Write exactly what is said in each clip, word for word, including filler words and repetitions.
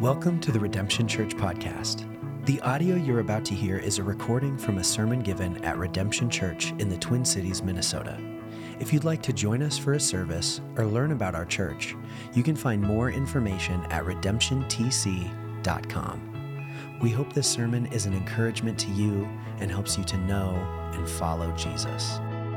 Welcome to the Redemption Church podcast. The audio you're about to hear is a recording from a sermon given at Redemption Church in the Twin Cities, Minnesota. If you'd like to join us for a service or learn about our church, you can find more information at redemption t c dot com. We hope this sermon is an encouragement to you and helps you to know and follow Jesus.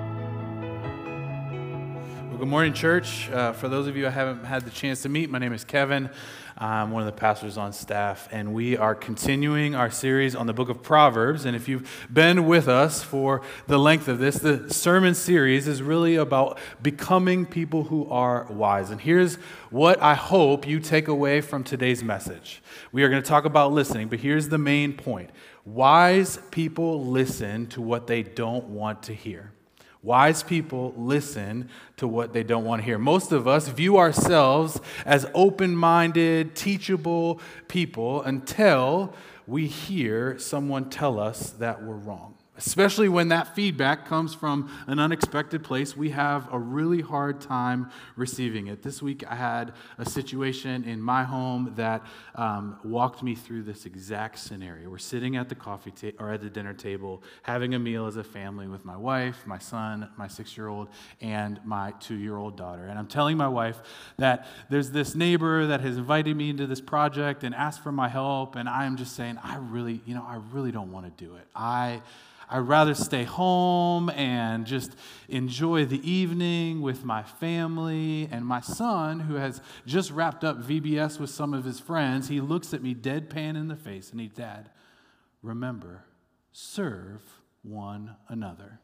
Well, good morning, church. Uh, for those of you I haven't had the chance to meet, my name is Kevin. I'm one of the pastors on staff, and we are continuing our series on the book of Proverbs. And if you've been with us for the length of this, the sermon series is really about becoming people who are wise. And here's what I hope you take away from today's message. We are going to talk about listening, but here's the main point. Wise people listen to what they don't want to hear. Wise people listen to what they don't want to hear. Most of us view ourselves as open-minded, teachable people until we hear someone tell us that we're wrong. Especially when that feedback comes from an unexpected place, we have a really hard time receiving it. This week I had a situation in my home that um, walked me through this exact scenario. We're sitting at the coffee ta- or at the dinner table, having a meal as a family with my wife, my son, my six-year-old, and my two-year-old daughter. And I'm telling my wife that there's this neighbor that has invited me into this project and asked for my help, and I'm just saying, I really, you know, I really don't want to do it. I I'd rather stay home and just enjoy the evening with my family. And my son, who has just wrapped up V B S with some of his friends, he looks at me deadpan in the face and he, Dad, remember, serve one another.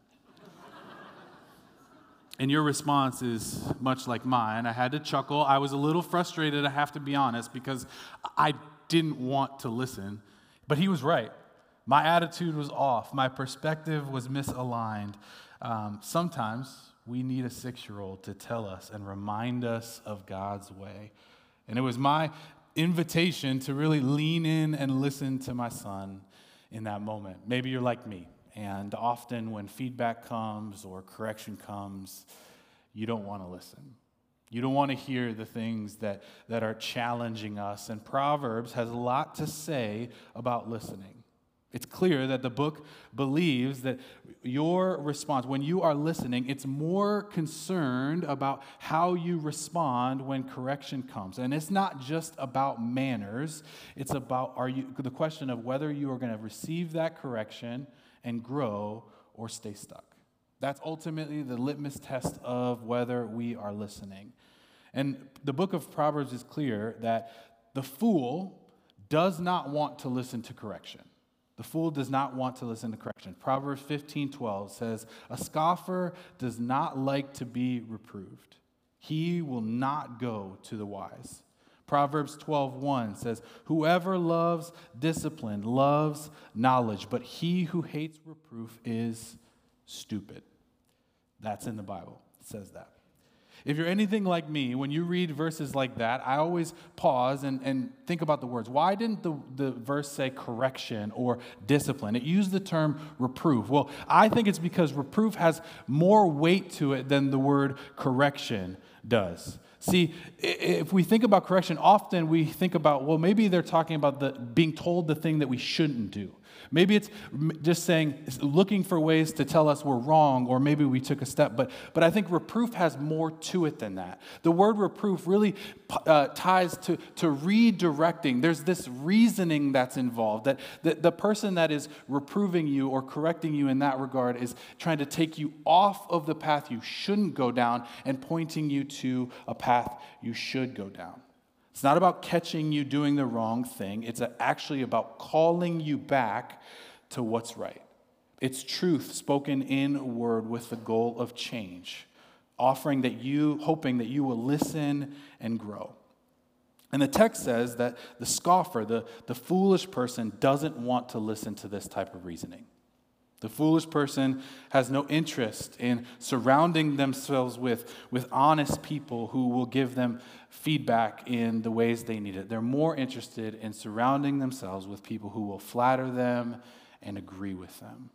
And your response is much like mine. I had to chuckle. I was a little frustrated, I have to be honest, because I didn't want to listen. But he was right. My attitude was off. My perspective was misaligned. Um, sometimes we need a six-year-old to tell us and remind us of God's way. And it was my invitation to really lean in and listen to my son in that moment. Maybe you're like me, and often when feedback comes or correction comes, you don't want to listen. You don't want to hear the things that, that are challenging us. And Proverbs has a lot to say about listening. It's clear that the book believes that your response, when you are listening, it's more concerned about how you respond when correction comes. And it's not just about manners. It's about are you the question of whether you are going to receive that correction and grow or stay stuck. That's ultimately the litmus test of whether we are listening. And the book of Proverbs is clear that the fool does not want to listen to correction. The fool does not want to listen to correction. Proverbs fifteen twelve says, a scoffer does not like to be reproved. He will not go to the wise. Proverbs twelve one says, whoever loves discipline loves knowledge, but he who hates reproof is stupid. That's in the Bible. It says that. If you're anything like me, when you read verses like that, I always pause and, and think about the words. Why didn't the, the verse say correction or discipline? It used the term reproof. Well, I think it's because reproof has more weight to it than the word correction does. See, if we think about correction, often we think about, well, maybe they're talking about the being told the thing that we shouldn't do. Maybe it's just saying, looking for ways to tell us we're wrong, or maybe we took a step. But but I think reproof has more to it than that. The word reproof really uh, ties to, to redirecting. There's this reasoning that's involved, that, that the person that is reproving you or correcting you in that regard is trying to take you off of the path you shouldn't go down and pointing you to a path you should go down. It's not about catching you doing the wrong thing. It's actually about calling you back to what's right. It's truth spoken in word with the goal of change, offering that you, hoping that you will listen and grow. And the text says that the scoffer, the, the foolish person, doesn't want to listen to this type of reasoning. The foolish person has no interest in surrounding themselves with, with honest people who will give them feedback in the ways they need it. They're more interested in surrounding themselves with people who will flatter them and agree with them.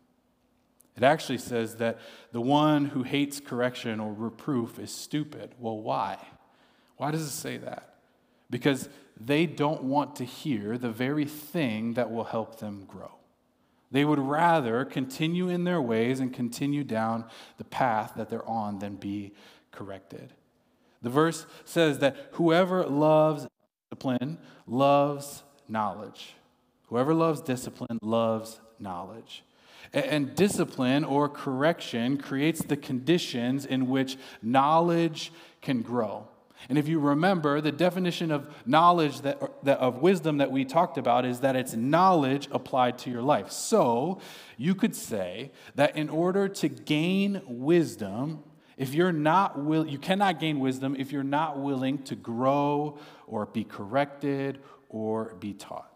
It actually says that the one who hates correction or reproof is stupid. Well, why? Why does it say that? Because they don't want to hear the very thing that will help them grow. They would rather continue in their ways and continue down the path that they're on than be corrected. The verse says that whoever loves discipline loves knowledge. Whoever loves discipline loves knowledge. And discipline or correction creates the conditions in which knowledge can grow. And if you remember, the definition of knowledge, that, that of wisdom that we talked about is that it's knowledge applied to your life. So you could say that in order to gain wisdom, if you're not will, you cannot gain wisdom if you're not willing to grow or be corrected or be taught.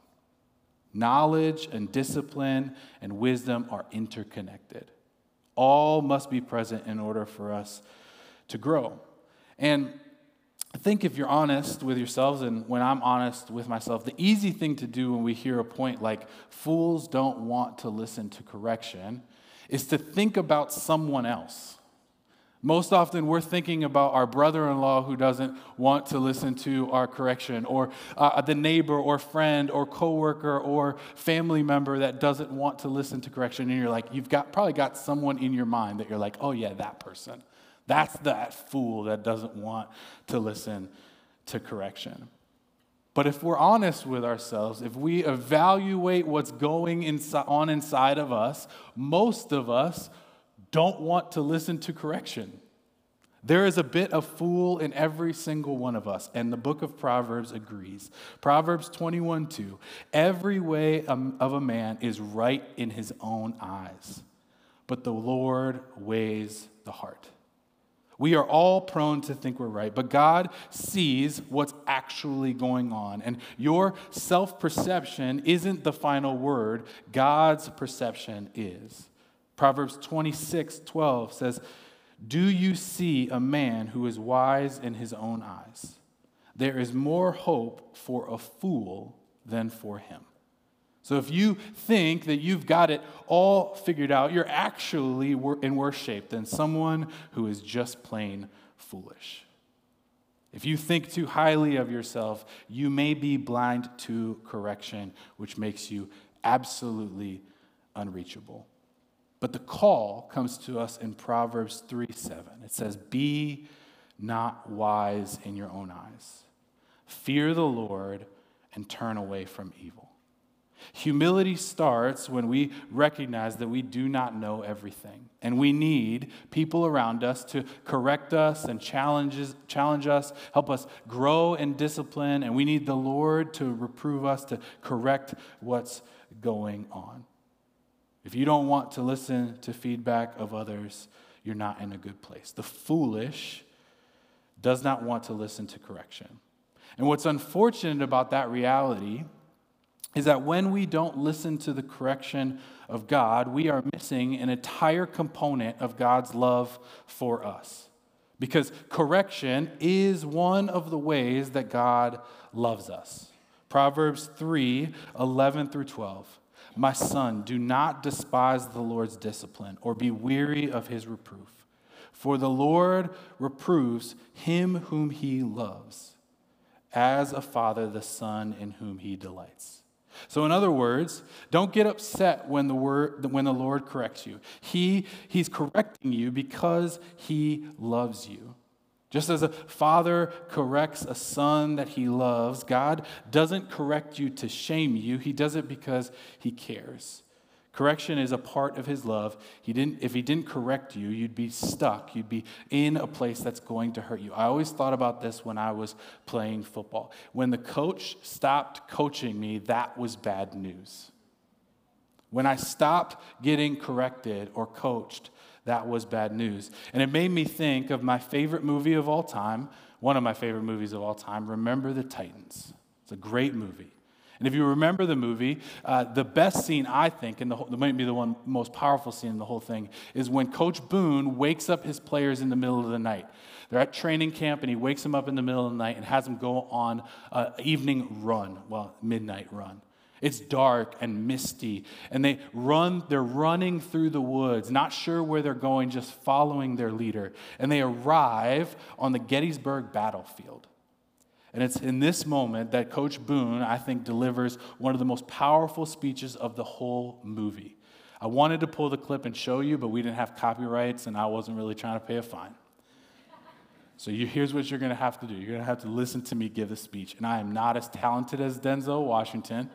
Knowledge and discipline and wisdom are interconnected. All must be present in order for us to grow. And I think if you're honest with yourselves, and when I'm honest with myself, the easy thing to do when we hear a point like fools don't want to listen to correction is to think about someone else. Most often we're thinking about our brother-in-law who doesn't want to listen to our correction, or uh, the neighbor or friend or coworker or family member that doesn't want to listen to correction. And you're like, you've got probably got someone in your mind that you're like, oh yeah, that person. That's that fool that doesn't want to listen to correction. But if we're honest with ourselves, if we evaluate what's going inside, on inside of us, most of us don't want to listen to correction. There is a bit of fool in every single one of us, and the book of Proverbs agrees. Proverbs twenty-one two, every way of a man is right in his own eyes, but the Lord weighs the heart. We are all prone to think we're right, but God sees what's actually going on. And your self-perception isn't the final word. God's perception is. Proverbs twenty-six twelve says, do you see a man who is wise in his own eyes? There is more hope for a fool than for him. So if you think that you've got it all figured out, you're actually in worse shape than someone who is just plain foolish. If you think too highly of yourself, you may be blind to correction, which makes you absolutely unreachable. But the call comes to us in Proverbs three seven. It says, be not wise in your own eyes. Fear the Lord and turn away from evil. Humility starts when we recognize that we do not know everything, and we need people around us to correct us and challenges, challenge us, help us grow in discipline, and we need the Lord to reprove us, to correct what's going on. If you don't want to listen to feedback of others, you're not in a good place. The foolish does not want to listen to correction. And what's unfortunate about that reality is that when we don't listen to the correction of God, we are missing an entire component of God's love for us. Because correction is one of the ways that God loves us. Proverbs three eleven through twelve. My son, do not despise the Lord's discipline or be weary of his reproof. For the Lord reproves him whom he loves, as a father the son in whom he delights. So in other words, don't get upset when the word when the Lord corrects you. He, he's correcting you because he loves you. Just as a father corrects a son that he loves, God doesn't correct you to shame you. He does it because he cares. Correction is a part of his love. He didn't, if he didn't correct you, you'd be stuck. You'd be in a place that's going to hurt you. I always thought about this when I was playing football. When the coach stopped coaching me, that was bad news. When I stopped getting corrected or coached, that was bad news. And it made me think of my favorite movie of all time, one of my favorite movies of all time, Remember the Titans. It's a great movie. And if you remember the movie, uh, the best scene, I think, and the whole, it might be the one most powerful scene in the whole thing, is when Coach Boone wakes up his players in the middle of the night. They're at training camp, and he wakes them up in the middle of the night and has them go on an evening run, well, midnight run. It's dark and misty, and they run, they're running through the woods, not sure where they're going, just following their leader. And they arrive on the Gettysburg battlefield. And it's in this moment that Coach Boone, I think, delivers one of the most powerful speeches of the whole movie. I wanted to pull the clip and show you, but we didn't have copyrights, and I wasn't really trying to pay a fine. So you, here's what you're going to have to do. You're going to have to listen to me give the speech. And I am not as talented as Denzel Washington,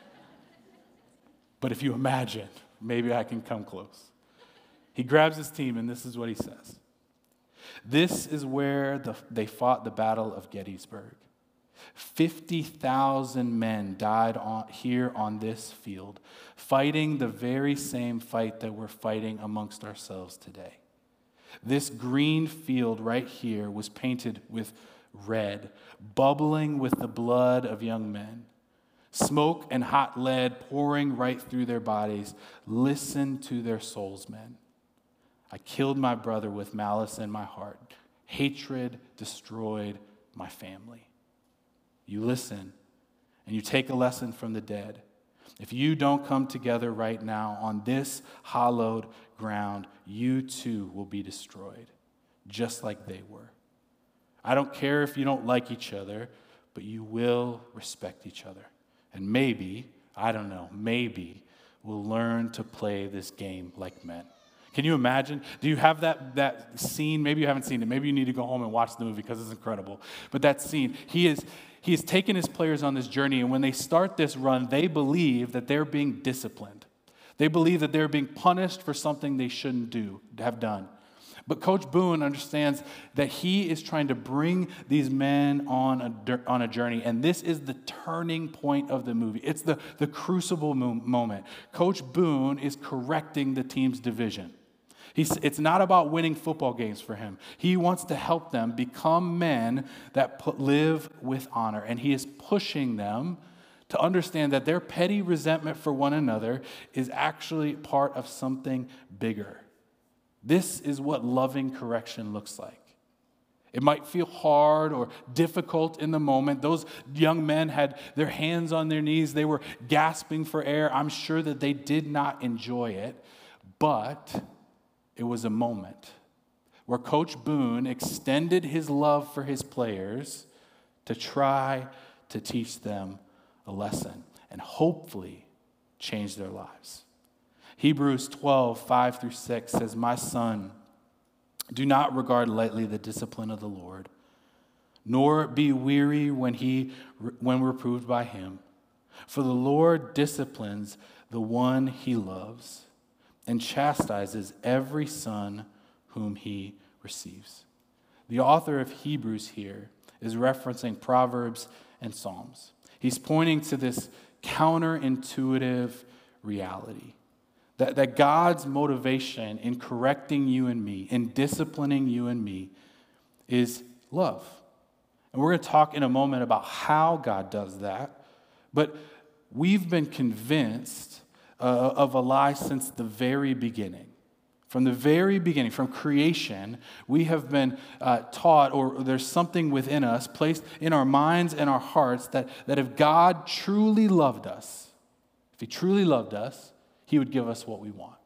but if you imagine, maybe I can come close. He grabs his team, and this is what he says. This is where the, they fought the Battle of Gettysburg. fifty thousand men died on, here on this field, fighting the very same fight that we're fighting amongst ourselves today. This green field right here was painted with red, bubbling with the blood of young men. Smoke and hot lead pouring right through their bodies. Listen to their souls, men. I killed my brother with malice in my heart. Hatred destroyed my family. You listen, and you take a lesson from the dead. If you don't come together right now on this hallowed ground, you too will be destroyed, just like they were. I don't care if you don't like each other, but you will respect each other. And maybe, I don't know, maybe we'll learn to play this game like men. Can you imagine? Do you have that, that scene? Maybe you haven't seen it. Maybe you need to go home and watch the movie because it's incredible. But that scene, he is he has taken his players on this journey, and when they start this run, they believe that they're being disciplined. They believe that they're being punished for something they shouldn't do, have done. But Coach Boone understands that he is trying to bring these men on a, on a journey, and this is the turning point of the movie. It's the, the crucible moment. Coach Boone is correcting the team's division. He's, it's not about winning football games for him. He wants to help them become men that put, live with honor, and he is pushing them to understand that their petty resentment for one another is actually part of something bigger. This is what loving correction looks like. It might feel hard or difficult in the moment. Those young men had their hands on their knees. They were gasping for air. I'm sure that they did not enjoy it, but it was a moment where Coach Boone extended his love for his players to try to teach them a lesson and hopefully change their lives. Hebrews twelve, five through six says, "My son, do not regard lightly the discipline of the Lord, nor be weary when he when reproved by him. For the Lord disciplines the one he loves and chastises every son whom he receives." The author of Hebrews here is referencing Proverbs and Psalms. He's pointing to this counterintuitive reality. That, that God's motivation in correcting you and me, in disciplining you and me, is love. And we're going to talk in a moment about how God does that. But we've been convinced uh, of a lie since the very beginning. From the very beginning, from creation, we have been uh, taught, or there's something within us, placed in our minds and our hearts, that, that if God truly loved us, if he truly loved us, he would give us what we want.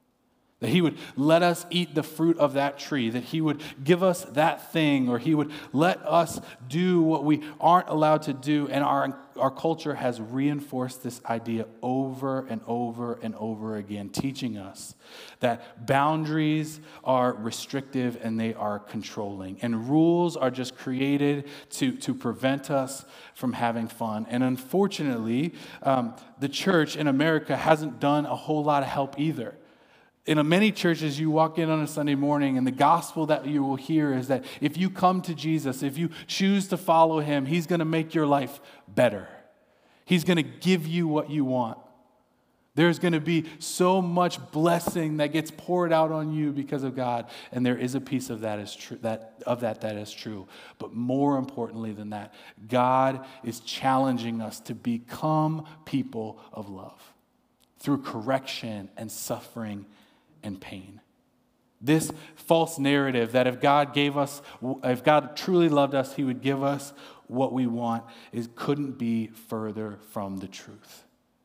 That he would let us eat the fruit of that tree, that he would give us that thing, or he would let us do what we aren't allowed to do. And our, our culture has reinforced this idea over and over and over again, teaching us that boundaries are restrictive and they are controlling. And rules are just created to, to prevent us from having fun. And unfortunately, um, the church in America hasn't done a whole lot of help either. In many churches, you walk in on a Sunday morning, and the gospel that you will hear is that if you come to Jesus, if you choose to follow him, he's going to make your life better. He's going to give you what you want. There's going to be so much blessing that gets poured out on you because of God, and there is a piece of that is true. That of that that is true. But more importantly than that, God is challenging us to become people of love through correction and suffering and pain. This false narrative that if God gave us, if God truly loved us, he would give us what we want, is couldn't be further from the truth.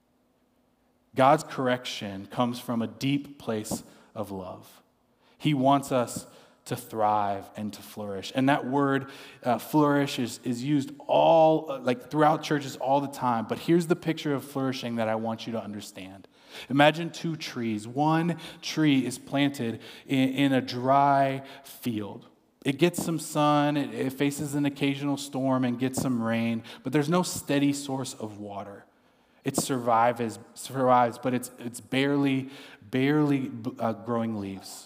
God's correction comes from a deep place of love. He wants us to thrive and to flourish. And that word uh, flourish is, is used all, uh, like throughout churches all the time. But here's the picture of flourishing that I want you to understand. Imagine two trees. One tree is planted in, in a dry field. It gets some sun, it, it faces an occasional storm and gets some rain, but there's no steady source of water. It survives, survives, but it's it's barely, barely uh, growing leaves.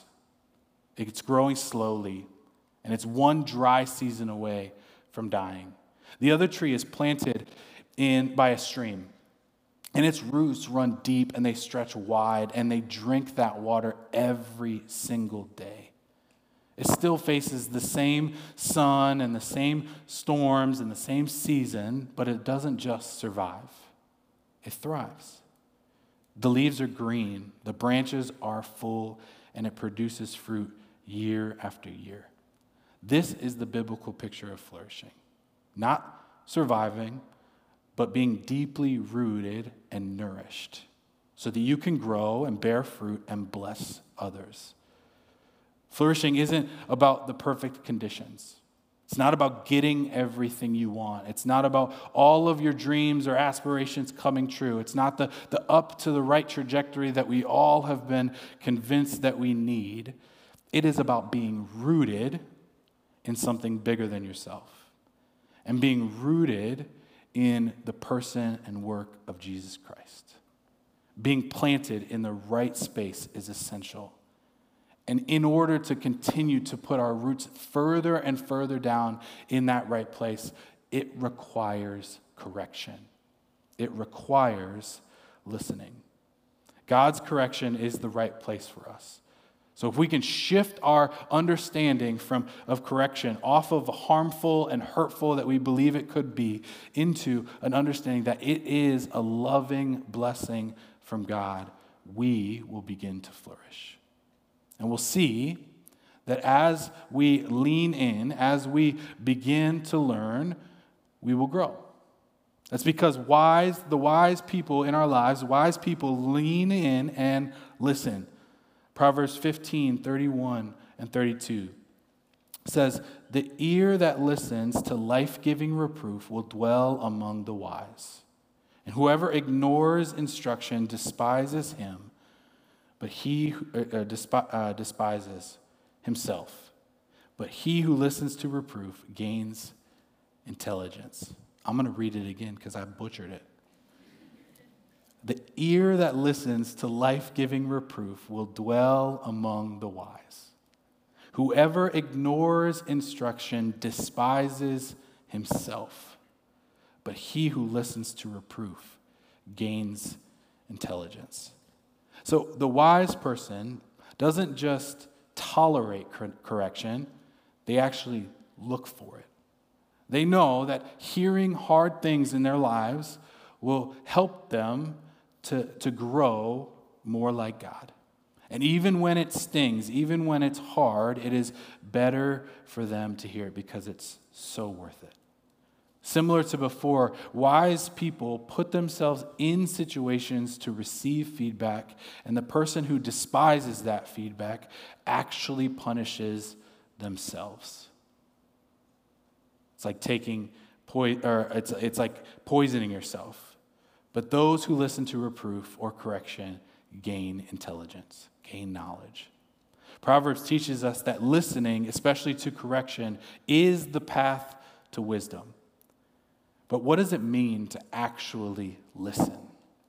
It's growing slowly, and it's one dry season away from dying. The other tree is planted in by a stream, and its roots run deep and they stretch wide, and they drink that water every single day. It still faces the same sun and the same storms and the same season, but it doesn't just survive. It thrives. The leaves are green, the branches are full, and it produces fruit year after year. This is the biblical picture of flourishing. Not surviving, but being deeply rooted and nourished so that you can grow and bear fruit and bless others. Flourishing isn't about the perfect conditions. It's not about getting everything you want. It's not about all of your dreams or aspirations coming true. It's not the, the up to the right trajectory that we all have been convinced that we need. It is about being rooted in something bigger than yourself and being rooted in the person and work of Jesus Christ. Being planted in the right space is essential. And in order to continue to put our roots further and further down in that right place, it requires correction. It requires listening. God's correction is the right place for us. So if we can shift our understanding from of correction off of harmful and hurtful that we believe it could be into an understanding that it is a loving blessing from God, we will begin to flourish. And we'll see that as we lean in, as we begin to learn, we will grow. That's because wise, the wise people in our lives, wise people lean in and listen. Proverbs fifteen, thirty-one and thirty-two says, "The ear that listens to life-giving reproof will dwell among the wise. And whoever ignores instruction despises him, but he uh, despi- uh, despises himself. But he who listens to reproof gains intelligence." I'm going to read it again because I butchered it. "The ear that listens to life-giving reproof will dwell among the wise. Whoever ignores instruction despises himself, but he who listens to reproof gains intelligence." So the wise person doesn't just tolerate cor- correction, they actually look for it. They know that hearing hard things in their lives will help them to, to grow more like God. And even when it stings, even when it's hard, it is better for them to hear it because it's so worth it. Similar to before, wise people put themselves in situations to receive feedback, and the person who despises that feedback actually punishes themselves. It's like taking po- or it's it's like poisoning yourself. But those who listen to reproof or correction gain intelligence, gain knowledge. Proverbs teaches us that listening, especially to correction, is the path to wisdom. But what does it mean to actually listen?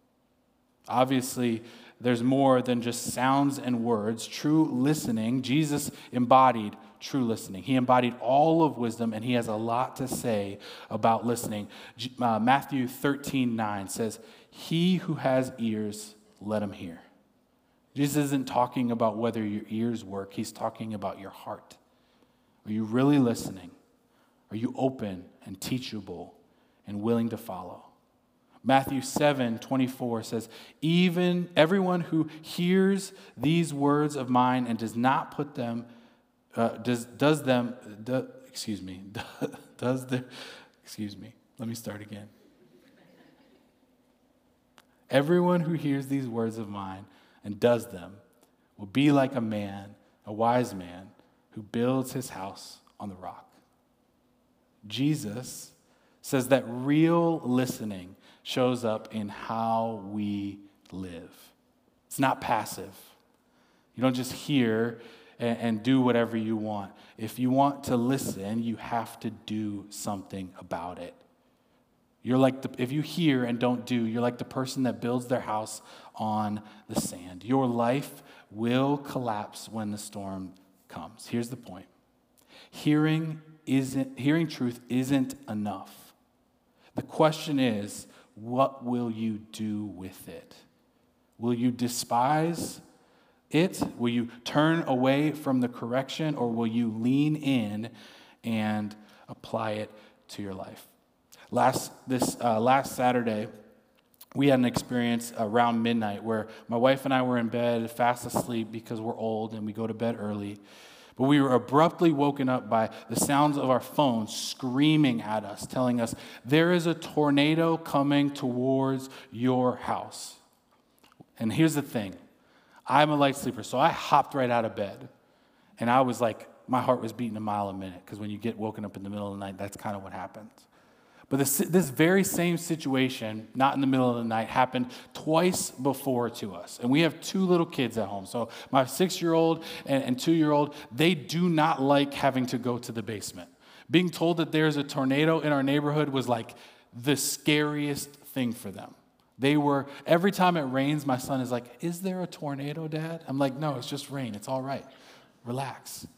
Obviously, there's more than just sounds and words. True listening, Jesus embodied true listening. He embodied all of wisdom, and he has a lot to say about listening. Uh, Matthew thirteen nine says, "He who has ears, let him hear." Jesus isn't talking about whether your ears work. He's talking about your heart. Are you really listening? Are you open and teachable and willing to follow? Matthew seven twenty-four says, "Even everyone who hears these words of mine and does not put them, uh, does does them, do, excuse me, does the, excuse me, let me start again. Everyone who hears these words of mine and does them will be like a man, a wise man, who builds his house on the rock. Jesus says that real listening shows up in how we live. It's not passive. You don't just hear and, and do whatever you want. If you want to listen, you have to do something about it. You're like the, if you hear and don't do, you're like the person that builds their house on the sand. Your life will collapse when the storm comes. Here's the point. Hearing isn't hearing truth isn't enough. The question is, what will you do with it? Will you despise it? Will you turn away from the correction, or will you lean in and apply it to your life? Last this uh, last Saturday, we had an experience around midnight where my wife and I were in bed, fast asleep because we're old and we go to bed early. But we were abruptly woken up by the sounds of our phones screaming at us, telling us, there is a tornado coming towards your house. And here's the thing. I'm a light sleeper, so I hopped right out of bed. And I was like, my heart was beating a mile a minute, because when you get woken up in the middle of the night, that's kind of what happens. But this, this very same situation, not in the middle of the night, happened twice before to us. And we have two little kids at home. So my six-year-old and, and two-year-old, they do not like having to go to the basement. Being told that there's a tornado in our neighborhood was like the scariest thing for them. They were, every time it rains, my son is like, is there a tornado, Dad? I'm like, no, it's just rain. It's all right. Relax.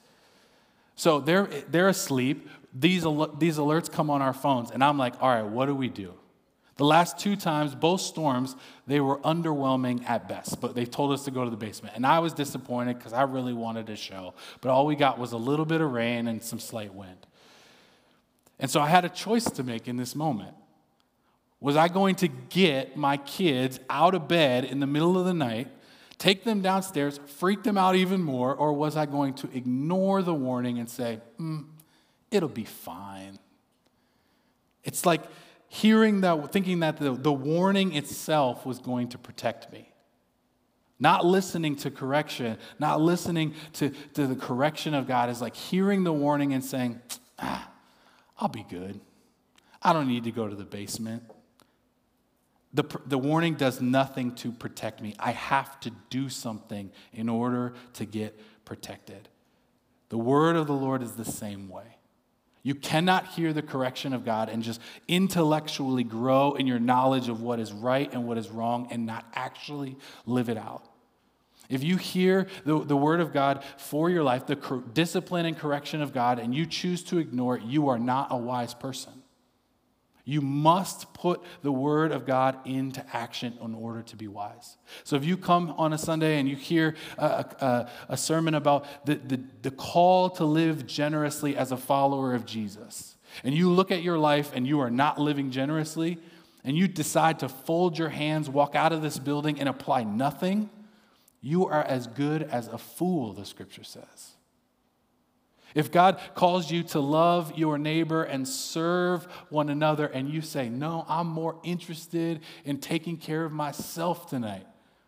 So they're they're asleep. These, al- these alerts come on our phones, and I'm like, all right, what do we do? The last two times, both storms, they were underwhelming at best, but they told us to go to the basement. And I was disappointed because I really wanted a show, but all we got was a little bit of rain and some slight wind. And so I had a choice to make in this moment. Was I going to get my kids out of bed in the middle of the night, take them downstairs, freak them out even more, or was I going to ignore the warning and say, mm, it'll be fine? It's like hearing that, thinking that the, the warning itself was going to protect me. Not listening to correction, not listening to, to the correction of God is like hearing the warning and saying, ah, I'll be good. I don't need to go to the basement. The, the warning does nothing to protect me. I have to do something in order to get protected. The word of the Lord is the same way. You cannot hear the correction of God and just intellectually grow in your knowledge of what is right and what is wrong and not actually live it out. If you hear the, the word of God for your life, the cor- discipline and correction of God, and you choose to ignore it, you are not a wise person. You must put the word of God into action in order to be wise. So if you come on a Sunday and you hear a, a, a sermon about the, the, the call to live generously as a follower of Jesus, and you look at your life and you are not living generously, and you decide to fold your hands, walk out of this building, and apply nothing, you are as good as a fool, the scripture says. If God calls you to love your neighbor and serve one another, and you say, no, I'm more interested in taking care of myself tonight,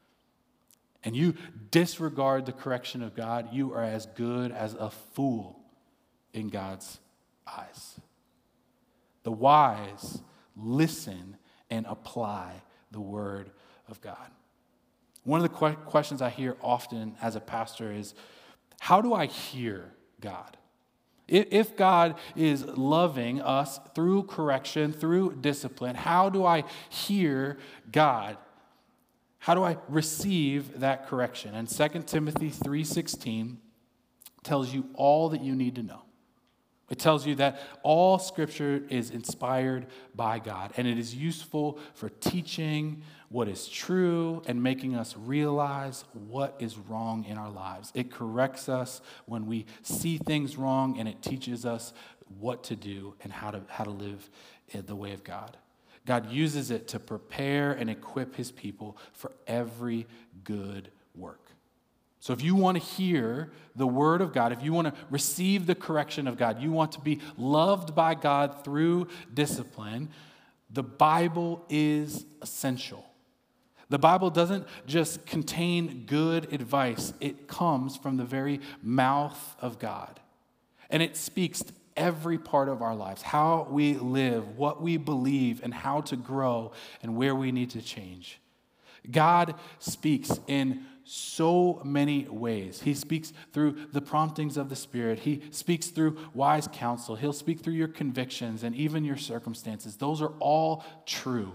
and you disregard the correction of God, you are as good as a fool in God's eyes. The wise listen and apply the word of God. One of the que- questions I hear often as a pastor is, how do I hear God? If God is loving us through correction, through discipline, how do I hear God? How do I receive that correction? And Second Timothy three sixteen tells you all that you need to know. It tells you that all Scripture is inspired by God, and it is useful for teaching what is true and making us realize what is wrong in our lives. It corrects us when we see things wrong, and it teaches us what to do and how to, how to live in the way of God. God uses it to prepare and equip his people for every good work. So if you want to hear the word of God, if you want to receive the correction of God, you want to be loved by God through discipline, the Bible is essential. The Bible doesn't just contain good advice. It comes from the very mouth of God. And it speaks to every part of our lives, how we live, what we believe, and how to grow, and where we need to change. God speaks in so many ways. He speaks through the promptings of the Spirit. He speaks through wise counsel. He'll speak through your convictions and even your circumstances. Those are all true.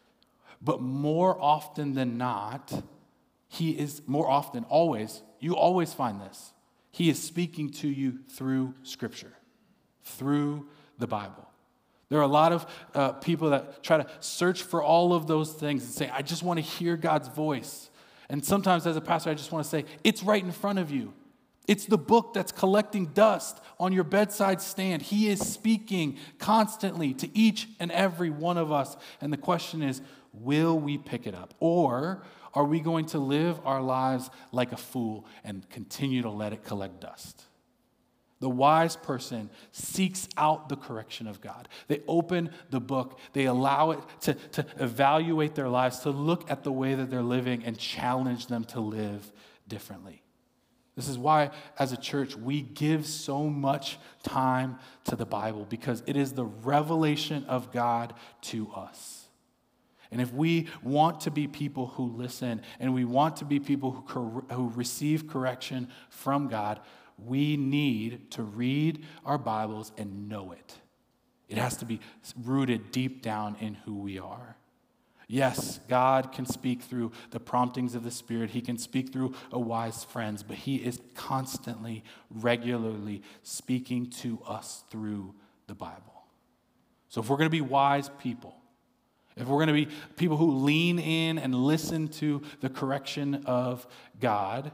But more often than not, he is, more often, always, you always find this. He is speaking to you through Scripture, through the Bible. There are a lot of uh, people that try to search for all of those things and say, I just want to hear God's voice. And sometimes as a pastor, I just want to say, it's right in front of you. It's the book that's collecting dust on your bedside stand. He is speaking constantly to each and every one of us. And the question is, will we pick it up? Or are we going to live our lives like a fool and continue to let it collect dust? The wise person seeks out the correction of God. They open the book. They allow it to, to evaluate their lives, to look at the way that they're living and challenge them to live differently. This is why, as a church, we give so much time to the Bible, because it is the revelation of God to us. And if we want to be people who listen, and we want to be people who, cor- who receive correction from God, we need to read our Bibles and know it. It has to be rooted deep down in who we are. Yes, God can speak through the promptings of the Spirit. He can speak through a wise friend, but he is constantly, regularly speaking to us through the Bible. So if we're going to be wise people, if we're going to be people who lean in and listen to the correction of God,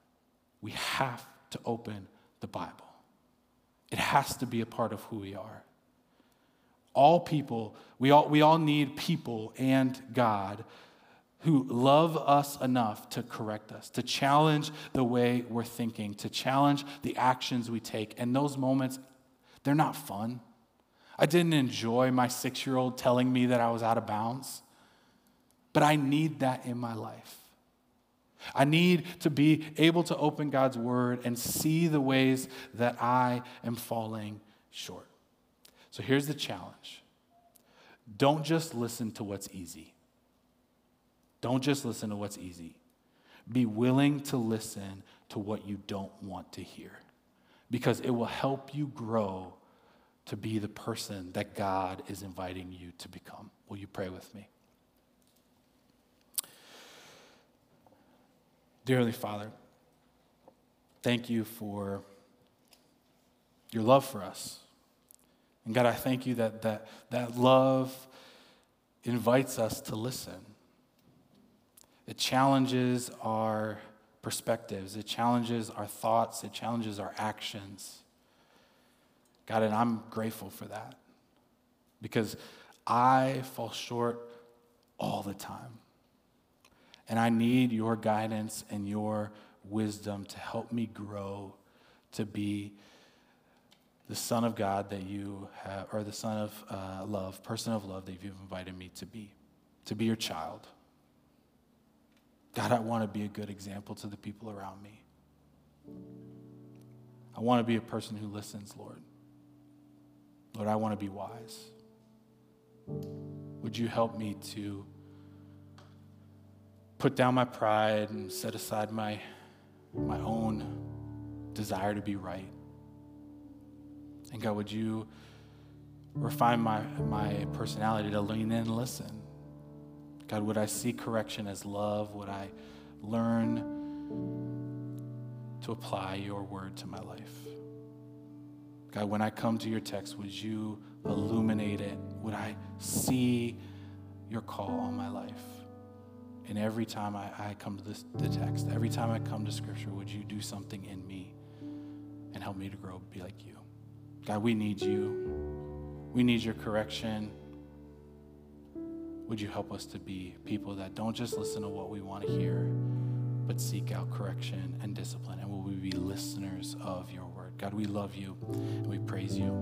we have to open the Bible. It has to be a part of who we are. All people, we all, we all need people and God who love us enough to correct us, to challenge the way we're thinking, to challenge the actions we take. And those moments, they're not fun. I didn't enjoy my six-year-old telling me that I was out of bounds, but I need that in my life. I need to be able to open God's word and see the ways that I am falling short. So here's the challenge. Don't just listen to what's easy. Don't just listen to what's easy. Be willing to listen to what you don't want to hear, because it will help you grow to be the person that God is inviting you to become. Will you pray with me? Dear Heavenly Father, thank you for your love for us. And God, I thank you that that, that love invites us to listen. It challenges our perspectives. It challenges our thoughts. It challenges our actions. God, and I'm grateful for that, because I fall short all the time. And I need your guidance and your wisdom to help me grow to be the son of God that you have, or the son of uh, love, person of love that you've invited me to be, to be your child. God, I want to be a good example to the people around me. I want to be a person who listens, Lord. Lord, I want to be wise. Would you help me to put down my pride and set aside my, my own desire to be right? And God, would you refine my, my personality to lean in and listen? God, would I see correction as love? Would I learn to apply your word to my life? God, when I come to your text, would you illuminate it? Would I see your call on my life? And every time I, I come to this, the text, every time I come to Scripture, would you do something in me and help me to grow, be like you? God, we need you. We need your correction. Would you help us to be people that don't just listen to what we want to hear, but seek out correction and discipline? And will we be listeners of your word? God, we love you and we praise you.